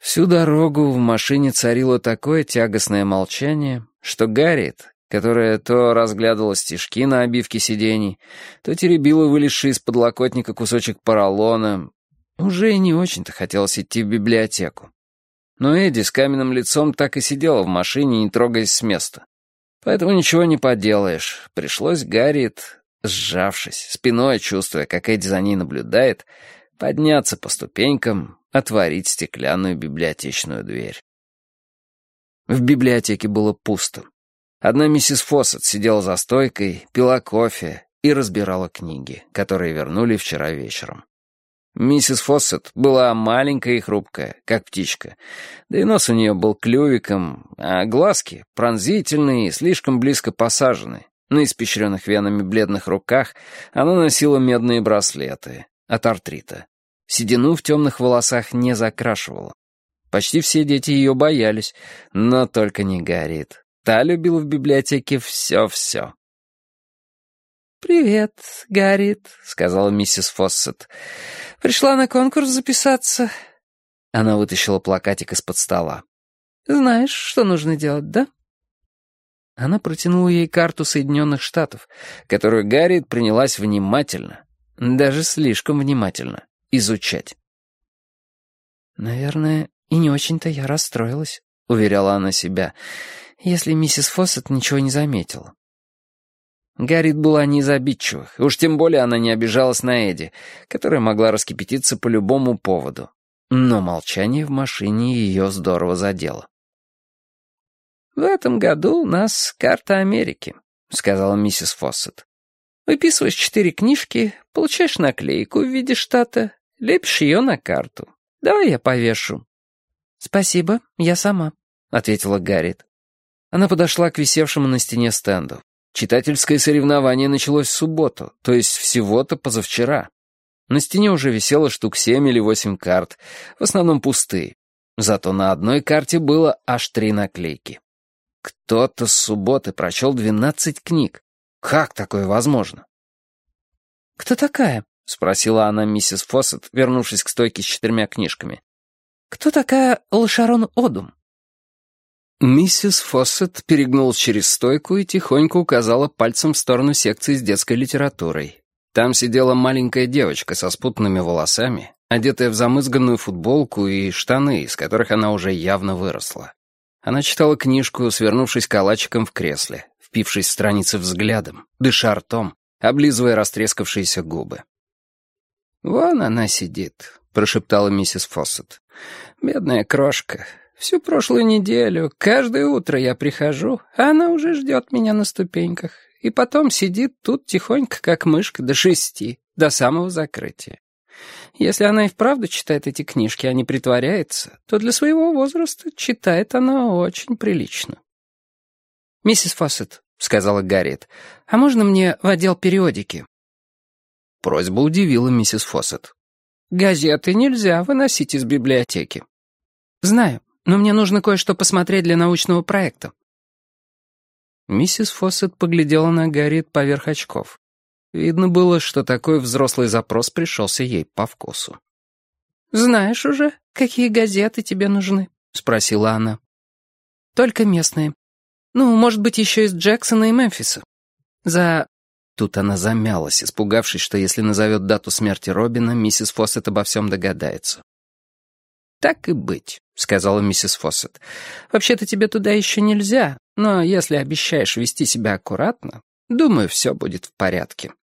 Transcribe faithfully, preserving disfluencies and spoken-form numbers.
Всю дорогу в машине царило такое тягостное молчание, что Гарриет, которая то разглядывала стежки на обивке сидений, то теребила вылезший из подлокотника кусочек поролона, уже и не очень-то хотелось идти в библиотеку. Но Эдди с каменным лицом так и сидела в машине, не трогаясь с места. Поэтому ничего не поделаешь. Пришлось Гарриет, сжавшись, спиной чувствуя, как Эдди за ней наблюдает, подняться по ступенькам, отворить стеклянную библиотечную дверь. В библиотеке было пусто. Одна миссис Фоссет сидела за стойкой, пила кофе и разбирала книги, которые вернули вчера вечером. Миссис Фоссет была маленькая и хрупкая, как птичка, да и нос у нее был клювиком, а глазки пронзительные и слишком близко посажены. На испещренных венами бледных руках она носила медные браслеты от артрита. Седину в темных волосах не закрашивала. Почти все дети ее боялись, но только не Гарриет. Та любила в библиотеке все-все. «Привет, Гарриет», — сказала миссис Фоссет. «Пришла на конкурс записаться». Она вытащила плакатик из-под стола. «Знаешь, что нужно делать, да?» Она протянула ей карту Соединенных Штатов, которую Гарриет принялась внимательно, даже слишком внимательно, изучать. «Наверное, и не очень-то я расстроилась», — уверяла она себя, «если миссис Фоссет ничего не заметила». Гарриет была не из обидчивых, уж тем более она не обижалась на Эдди, которая могла раскипятиться по любому поводу. Но молчание в машине ее здорово задело. «В этом году у нас карта Америки», — сказала миссис Фоссет. «Выписываешь четыре книжки, получаешь наклейку в виде штата, лепишь ее на карту. Давай я повешу». «Спасибо, я сама», — ответила Гарриет. Она подошла к висевшему на стене стенду. Читательское соревнование началось в субботу, то есть всего-то позавчера. На стене уже висело штук семь или восемь карт, в основном пустые. Зато на одной карте было аж три наклейки. Кто-то с субботы прочел двенадцать книг. Как такое возможно? «Кто такая?» — спросила она миссис Фоссет, вернувшись к стойке с четырьмя книжками. «Кто такая Лошарон Одум?» Миссис Фоссет перегнулась через стойку и тихонько указала пальцем в сторону секции с детской литературой. Там сидела маленькая девочка со спутанными волосами, одетая в замызганную футболку и штаны, из которых она уже явно выросла. Она читала книжку, свернувшись калачиком в кресле, впившись в страницы взглядом, дыша ртом, облизывая растрескавшиеся губы. «Вон она сидит», — прошептала миссис Фоссет. «Бедная крошка. Всю прошлую неделю, каждое утро я прихожу, а она уже ждет меня на ступеньках, и потом сидит тут тихонько, как мышка, до шести, до самого закрытия. Если она и вправду читает эти книжки, а не притворяется, то для своего возраста читает она очень прилично». «Миссис Фоссет», — сказала Гарриет, — «а можно мне в отдел периодики?» Просьба удивила миссис Фоссет. «Газеты нельзя выносить из библиотеки». «Знаю, но мне нужно кое-что посмотреть для научного проекта». Миссис Фоссет поглядела на Гарриет поверх очков. Видно было, что такой взрослый запрос пришелся ей по вкусу. «Знаешь уже, какие газеты тебе нужны?» — спросила она. «Только местные. Ну, может быть, еще из Джексона и Мемфиса. За...» Тут она замялась, испугавшись, что если назовет дату смерти Робина, миссис Фоссет обо всем догадается. «Так и быть», — сказала миссис Фоссет. «Вообще-то тебе туда еще нельзя, но если обещаешь вести себя аккуратно, думаю, все будет в порядке».